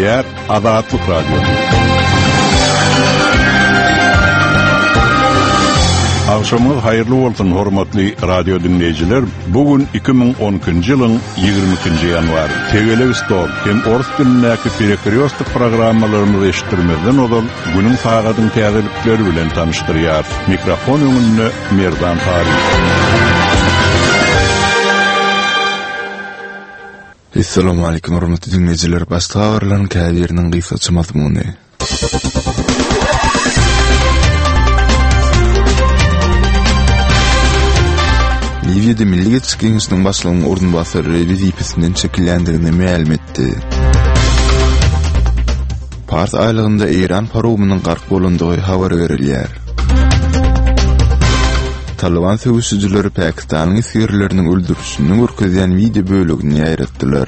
Diğer Azatlık Radyo. Akşamınız hayırlı olsun hormatly radio dinleyiciler. Bugün 2012-nji ýylyň 22-nji ýanwary. Tegelebistor hem orus dilindäki perekriostik programmalarymyzy eşitdirmeden odan günüň sagatyň täzelikleri bilen tanışdyrýar. Mikrofon öňünde Merdan Tariň. Assalamu alaykum hormatly dinleyijiler. Başga habarlaryň käbiriniň gysgaça mazmuny. Livya'da Milli Geçiş Keňeşiniň başlygynyň ornbasary wezipesinden çekilýändigini ma'lum etdi. Pars aýlygynda Iran parowumynyň gark bolandygy habar berilýär. Taliban söwüşçüleri Pakistanyň iskerleriniň öldürüşini görkezýän video bölegini ýaýratdylar.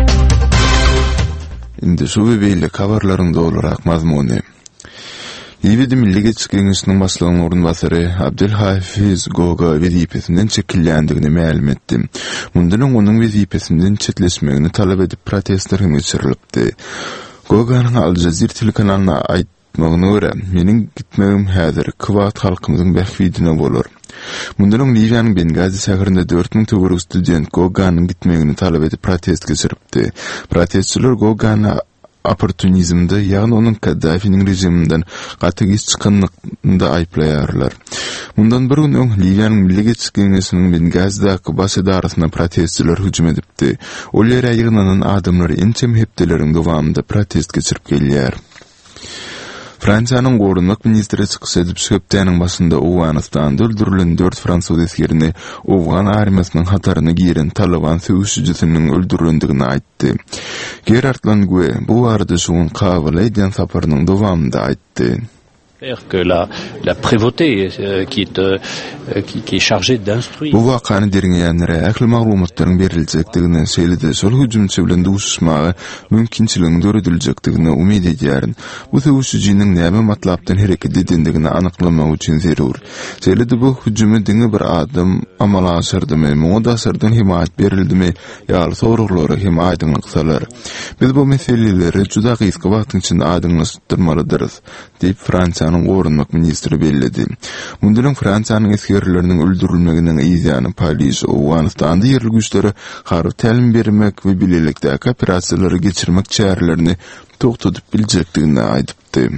Indi şu beýle habarlaryň dolarak mazmuny. Livya'da Milli Geçiş Keňeşiniň başlygynyň ornbasary Abdulhafiz Goga wezipesinden çekilýändigini ma'lum etdi. Mundan onuň wezipesinden çetleşmegini talap edip protestler geçirilipdi. Goganyň Al Jazeera telekanalyna aýtmagyna görä, meniň gitmegim häzir Kuwait halkymyzyň bähfidine bolar. Mundan oň Livyanyň Bengazi şäherinde 4000 töwerek student Goganyň gitmegini talap edip protest geçiripdi. Protestçiler Gogany opportunizmde, ýagny onuň Kaddafiň rejiminden gaty iş çykanlygynda aýplaýarlar. Mundan bir gün öň Livyanyň Milli Geçiş Keňeşiniň Bengazidaky baş edarasyna protestçiler hüjüm edipdi. Ol ýere ýygynanan adamlar ençem hepdeleriň dowamında protest geçirip gelýär. Fransiýanyň gorunmak ministri çykyş edip söpdäniň başynda Awganistanda öldürilen 4 Fransuz eskerini Awgan armiýasynyň hataryna giren Taliban söwüşçüsiniň öldürilendigini aýtdy. Gerard Langue bu arada şuň kabul edýän saparynyň dowamında aýtdy. Que la prévôté qui est chargée d'instruire. Bu wakany derňýänlere ähli maglumatlaryň berilejekdigini söýledi. Şol hüjümçi bilen duşmagy mümkinçiligini görediljekdigini umyd edýärin. Bu söwüşçüniň näme matlapdan hereket edendigini anyklamak üçin zerur. Söýledi bu hüjümi diňe bir adam amala aşyrdymy, muňa da asyrdan himayet berildimi, ýaly soruglary hem aýdyňlyk salar. Biz bu meseleleri juda gysga wagt içinde aýdyňlaşdyrmalydyryz, diýip Fransiýanyň gorunmak ministri belledi. Mundan Fransiýanyň eskerleriniň öldürilmeginiň ýyzyny Paris, Awganistanda ýerli güýçleri garry tälim bermek we bilelikdäki operasiýalary geçirmek çärelerini togtadyp biljekdigini aýdypdy.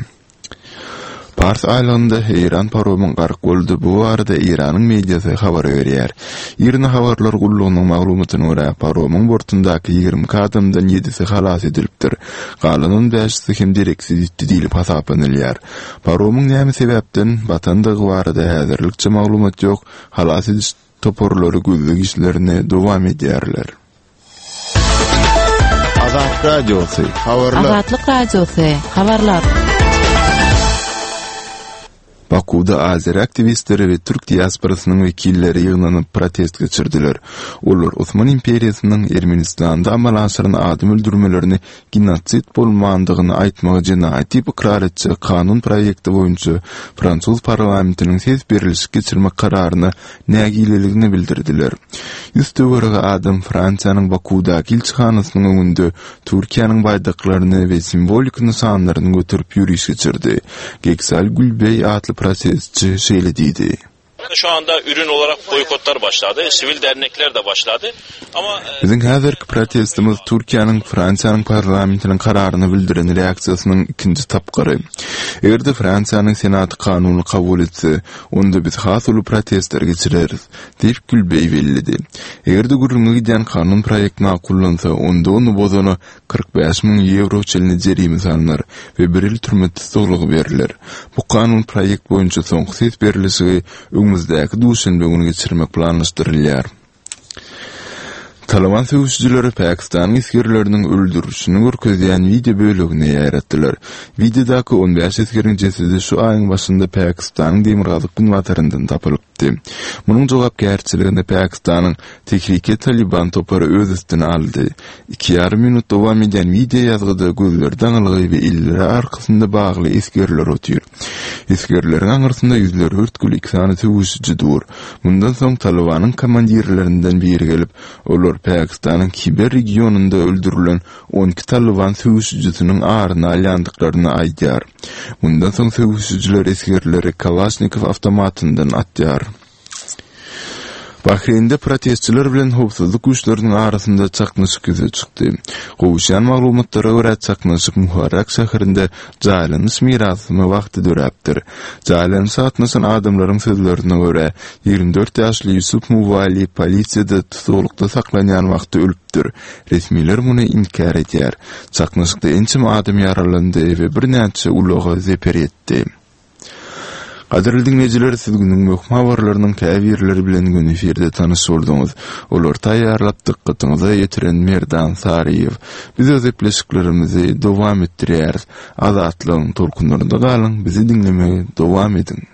Pars aýlygynda Iran parowumyň gark boldy. Bu arada Iranyň mediasy habar berýär. Ýerine habarlar gullugynyň maglumatyna görä, parowumyň bortundaky 20 adamdan 7-si halas edilipdir. Galanyň 5-si hem direksiz etdi diýilip hasapanylýar. Parowumyň näme sebäpden batandygy barada häzirlikçe maglumat ýok. Halas ediş toporlary gözlük işlerini dowam edýärler. Azatlyk Radiosu habarlar. Azatlyk Radiosu habarlar. Bakuda Azer aktivistleri ve Türk diasporasynyň wekilleri ýygnanyp protest geçirdiler. Olar Osman imperiýasynyň Ermenistanda amal aşyryny adam öldürmelerini genotsid bolmandygyny aýtmagy jenaýat diýip ikrar etdi. Kanun proýekti boýunça Fransuz parlamentiniň ses berilişi geçirmek kararyny nägileligini bildirdiler. Ýüztöwerge adam Fransiýanyň Bakuda elçixanasynyň öňünde Türkiýanyň baýdaklaryny we simbolik nişanlaryny götürüp ýürüýüş geçirdi. Geksal Gülbey atly prosesçi söyledi. Şu anda ürün olarak boykotlar başladı, sivil dernekler de başladı. Ama bizim häzirki protestimiz Türkiýanyň Fransiýanyň parlamentiniň kararyny bildiren reaksiýasynyň ikinji tapgary. Egerde Fransiýanyň senaty kanuny kabul etse, onda biz hasly protestler geçireriz, diýip Gülbey bellidi. Egerde gürrüňe giden kanun proýektini kullansa, onda onu bozany 45.000 euro çelini jerime salynar we 1 ýyl türme tutulugy berilir. Bu kanun proýekt boýunça soňky ses berilişi öňümüzdäki duşanbe güni geçirmek planlaşdyrylýar. Taliban söwüşçüleri Pakistanyň iskerleriniň öldürüşini görkezýän video bölegini ýaýratdylar. Videodaky 15 iskeriň jesedi şu aýyň başynda Pakistanyň Demirgazyk günwataryndan tapylypdy. Munyň jogapkärçiliginde Pakistanyň Tehrike Taliban topary öz üstüne aldy. 2,5 minut dowam eden video ýazgyda gözlerden alygy we illeri arkasynda bagly iskerler otýar. Eskerlerin aňyrsynda ýüzleri örtgülik sany töwüşüjüdür. Mundan soň Talibanyň komandirlerinden biri gelip, olar Pakistanyň Kiber regionunda öldürilen 12 Taliban töwüşüjüsiniň aryna alýandyklaryny aýdýar. Mundan soň töwüşüjüler eskerleri Kalashnikov awtomatyndan atýar. Bahreynde protestçiler bilen howpsuzlyk güýçleriniň arasynda çaknaşyk ýüze çykdy. Gowşan maglumatlara görä çaknaşyk Muharrak şäherinde Jalanyş mirasyny wagty döräpdir. Jalanyş atnaşan adamlaryň sözlerine görä 24 ýaşly Yusuf Muvali polisiýada tutuklukda saklanýan wagty ölüpdir. Resmiler muny inkar edýär. Çaknaşykda ençim adam yaralandy we birnäçe ulagy zeper etdi. Gaderli dinleyijiler, siz günüň möhüm habarlarynyň käbirleri bilen gün efirde tanyş boldyňyz. Olar taýýarlap dykkatyňyza ýetiren Merdan Sariýew. Biz öz epleşiklerimizi dowam etdirýär. Azatlygyň tolkunlarynda galyň, bizi dinlemege dowam edin.